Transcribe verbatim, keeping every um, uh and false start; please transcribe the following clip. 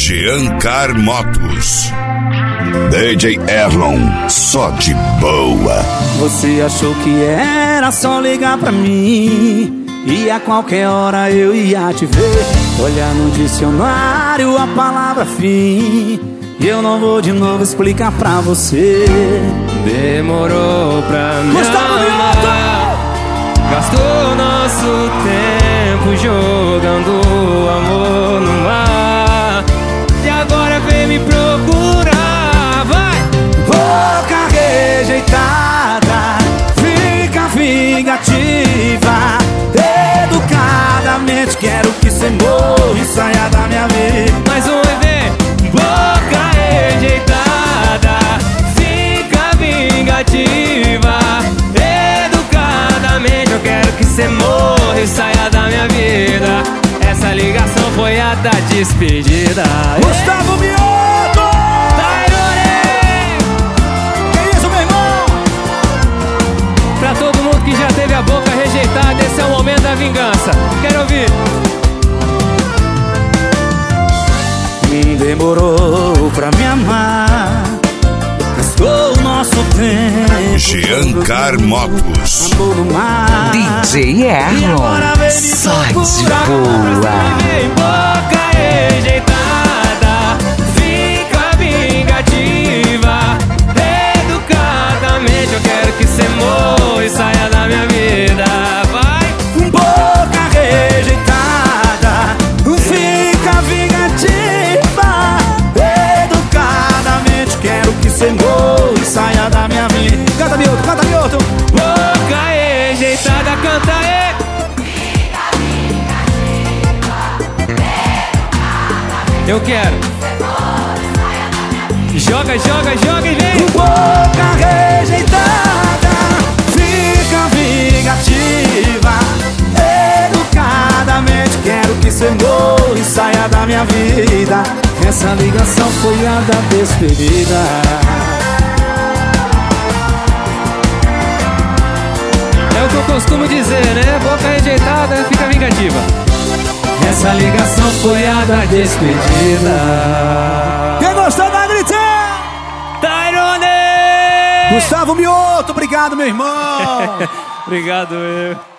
Giancar Motos. D J Erlon, só de boa. Você achou que era só ligar pra mim e a qualquer hora eu ia te ver. Olhar no dicionário a palavra fim e eu não vou de novo explicar pra você. Demorou pra me amar, gastou nosso tempo jogando amor no mar, e agora vem me procurar, vai! Boca rejeitada, fica vingativa, educadamente quero que cê morra e saia da minha vida. Mais um E V, boca rejeitada, fica vingativa, educadamente eu quero que cê morra e saia da minha vida. Essa ligação foi a da despedida. Gustavo Mioto! Tairone! Que isso, meu irmão? Pra todo mundo que já teve a boca rejeitada, esse é o momento da vingança. Quero ouvir. Demorou pra me amar, gastou o nosso tempo. Giancar Motos. Amor no mar. D J Erlon, só de boa. Boca rejeitada, fica vingativa, educadamente eu quero que cê morra e saia da minha vida. Vai! Boca rejeitada, fica vingativa, educadamente quero que cê morra e saia da minha vida. Canta, Milton, canta, Milton. Boca rejeitada, canta aí! Eu quero. Joga, joga, joga e vem. Boca rejeitada, fica vingativa, educadamente quero que cê morra e saia da minha vida. Essa ligação foi a da despedida. É o que eu costumo dizer, né? Boca rejeitada, fica vingativa. Essa ligação foi a da despedida. Quem gostou da grita? Tairone! Gustavo Mioto, obrigado, meu irmão. Obrigado, eu.